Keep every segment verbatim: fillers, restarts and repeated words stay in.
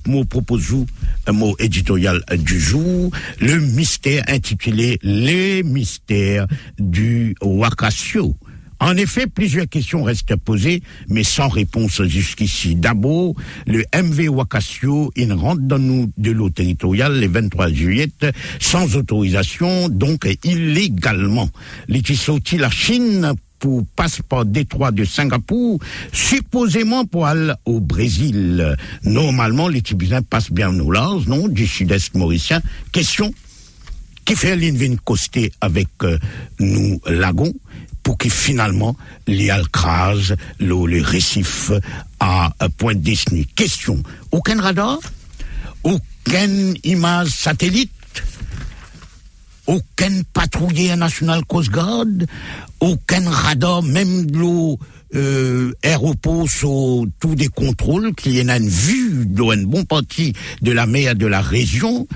mot propose un mot éditorial du jour, le mystère intitulé Les mystères du Wakasio. En effet, plusieurs questions restent posées, mais sans réponse jusqu'ici. D'abord, le M V Wakasio, il rentre dans nous de l'eau territoriale le vingt-trois juillet, sans autorisation, donc illégalement. Il est sorti la Chine pour passeport détroit de Singapour, supposément pour aller au Brésil. Normalement, les Tibétains passent bien au large, non, du sud-est mauricien. Question, qui fait l'Invin costé avec euh, nous lagons, pour que finalement, les alcrases, le, le récif à Pointe Disney. Question, aucun radar, aucune image satellite, aucun patrouiller national Coast Guard, aucun radar, même l'eau euh, aéroport sur tous des contrôles, qu'il y en a une vue d'une bonne partie de la mer de la région.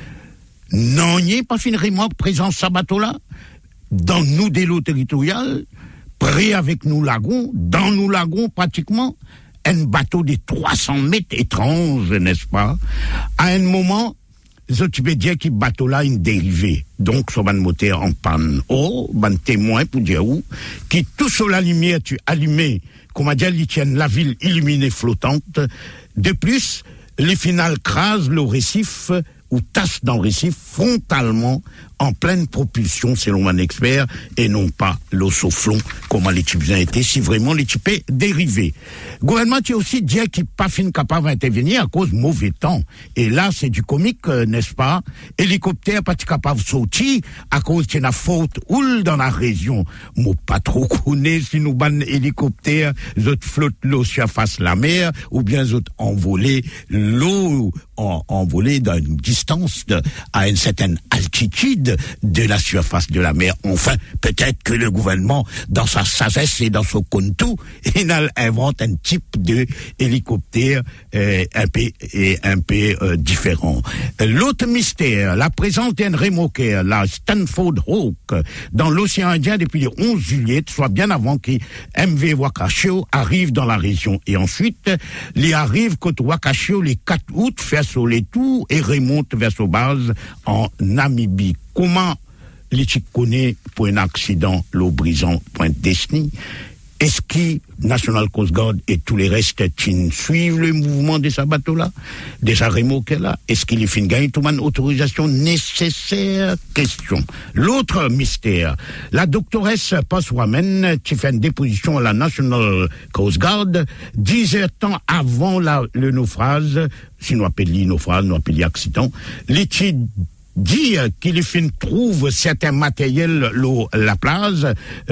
Non, il n'y a pas une remorque présence à bateau-là, dans nous des lots territoriales, près avec nous lagons, dans nous lagons pratiquement, un bateau de trois cents mètres étrange, n'est-ce pas? À un moment, je peux dire que bateau là une dérivée, donc sur un moteur en panne. Oh, ben témoin pour dire où, qui tout sur la lumière, tu allumé, comment dire, ils tiennent la ville illuminée flottante. De plus, les finales crasent le récif, ou tassent dans le récif frontalement, en pleine propulsion, selon un expert, et non pas l'eau soufflon, comment les types ont été, si vraiment les types dérivés. Le gouvernement qui aussi dit qu'il n'est pas fin capable d'intervenir à cause de mauvais temps. Et là, c'est du comique, euh, n'est-ce pas? Hélicoptère pas capable de sortir à cause qu'il y a une faute houle dans la région. Moi, pas trop connais si nous ban hélicoptère, autres flottent l'eau surface la mer, ou bien autres envoler l'eau, en, envoler d'une distance de, à une certaine altitude de la surface de la mer. Enfin, peut-être que le gouvernement, dans sa sagesse et dans son contour, il invente un type de hélicoptère euh, un peu, et un peu euh, différent. L'autre mystère, la présence d'un remorqueur, la Stanford Hawk, dans l'océan Indien depuis le onze juillet, soit bien avant que M V Wakasio arrive dans la région. Et ensuite, il arrive côté Wakasio le quatre août, fait sur les tours et remonte vers sa base en Namibie. Comment les Tchèques connaissent pour un accident l'eau brisant Pointe Disney? Est-ce que National Coast Guard et tous les restes suivent le mouvement de ce bateau-là, de sa remorque-là? Est-ce qu'il fait gagner toute une autorisation nécessaire? Question. L'autre mystère, la doctoresse Passwamen, qui fait une déposition à la National Coast Guard, dix heures temps avant la, le naufrage, si nous appelons naufrage, nous appelons accident, l'étude dit qu'il trouve certains matériels la plage,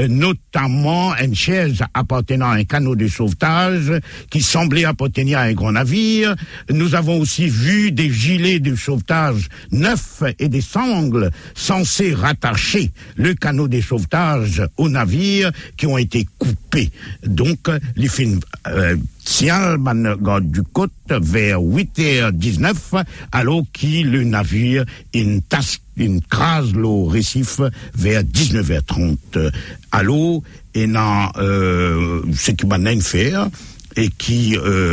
notamment une chaise appartenant à un canot de sauvetage qui semblait appartenir à un grand navire. Nous avons aussi vu des gilets de sauvetage neufs et des sangles censés rattacher le canot de sauvetage au navire qui ont été coupés. Donc, les films euh, Sial, garde du côte, vers huit heures dix-neuf, alors que le navire, une tasse, une crase l'eau récif vers dix-neuf heures trente. À l'eau, et dans, euh, ce qui m'a faire, et qui, euh,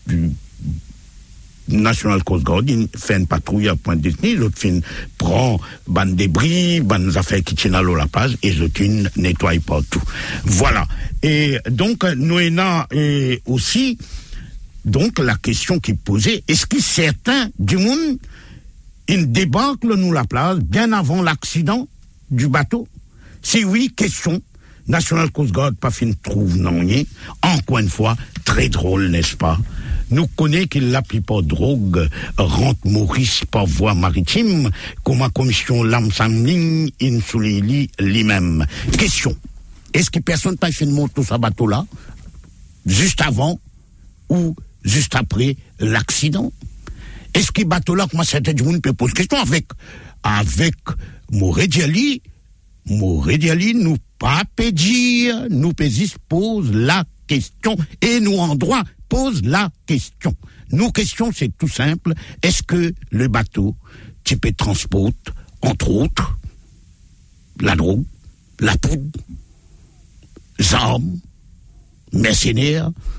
National Coast Guard, il fait une patrouille à Pointe Disney, l'autre fin prend ban débris, ban affaires qui tiennent à l'eau la page, et l'autre nettoie partout. Voilà. Et donc, nous avons aussi, donc, la question qui est posée, est-ce que certains du monde, ils débarquent nous la plage bien avant l'accident du bateau? Si oui, question. National Coast Guard, pas fin trouve non, encore une fois, très drôle, n'est-ce pas? Nous connaissons que la plupart de drogue rentre Maurice par voie maritime, comme la commission Lamsamling Insulili lui-même. Question. Est-ce que personne n'a fait une montre sur ce bateau-là, juste avant ou juste après l'accident? Est-ce que ce bateau-là, comment certains du monde peut poser question avec, avec Mourediali, Mourediali, nous pas peut dire, nous pésis pose la question, et nous en droit pose la question. Nos questions, c'est tout simple. Est-ce que le bateau, type transporte, entre autres, la drogue, la poudre, les armes, mercenaires,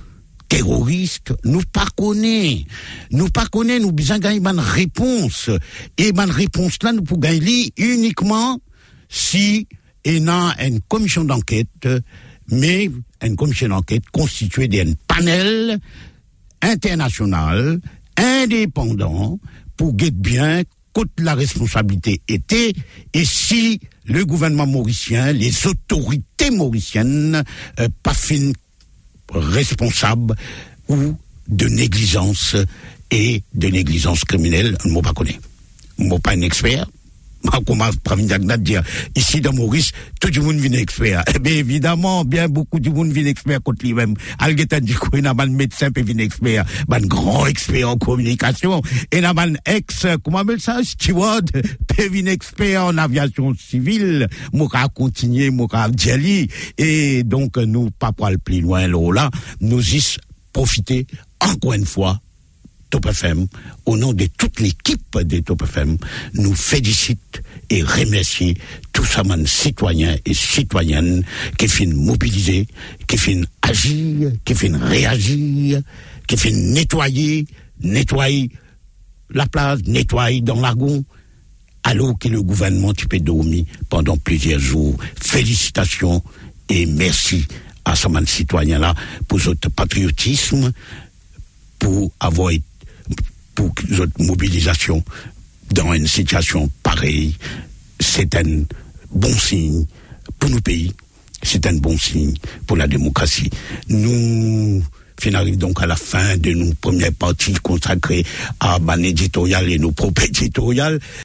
terroriste, nous pas connaît. Nous pas connaît, nous besoin gagner une réponse. Et une réponse là, nous pouvons gagner uniquement si il y a une commission d'enquête, mais une commission d'enquête constituée d'un panel international, indépendant, pour guetter bien côté la responsabilité était, et si le gouvernement mauricien, les autorités mauriciennes, euh, pas fin responsables ou de négligence et de négligence criminelle, je ne pas connais. Je ne suis pas un expert. Comme a dire, ici dans Maurice, tout le monde vient expert. Eh bien, évidemment, bien beaucoup de monde vient expert contre lui-même. Algetan dit qu'il y a un médecin qui vient expert, un grand expert en communication, et un ex, comment on appelle ça, steward, qui vient expert en aviation civile, moka continuer, moka djali, et donc, nous, pas pour aller plus loin, là, nous y profiter, encore une fois, Top F M, au nom de toute l'équipe de Top F M, nous félicite et remercie tous ces citoyens et citoyennes qui viennent mobiliser, qui viennent agir, qui viennent réagir, qui viennent nettoyer, nettoyer la plage, nettoyer dans la lagon, alors que le gouvernement tu peux dormir pendant plusieurs jours. Félicitations et merci à ces citoyens-là pour votre patriotisme, pour avoir été pour notre mobilisation dans une situation pareille. C'est un bon signe pour nos pays, c'est un bon signe pour la démocratie. Nous finissons donc à la fin de nos premières parties consacrées à mon éditorial et nos propres éditoriales.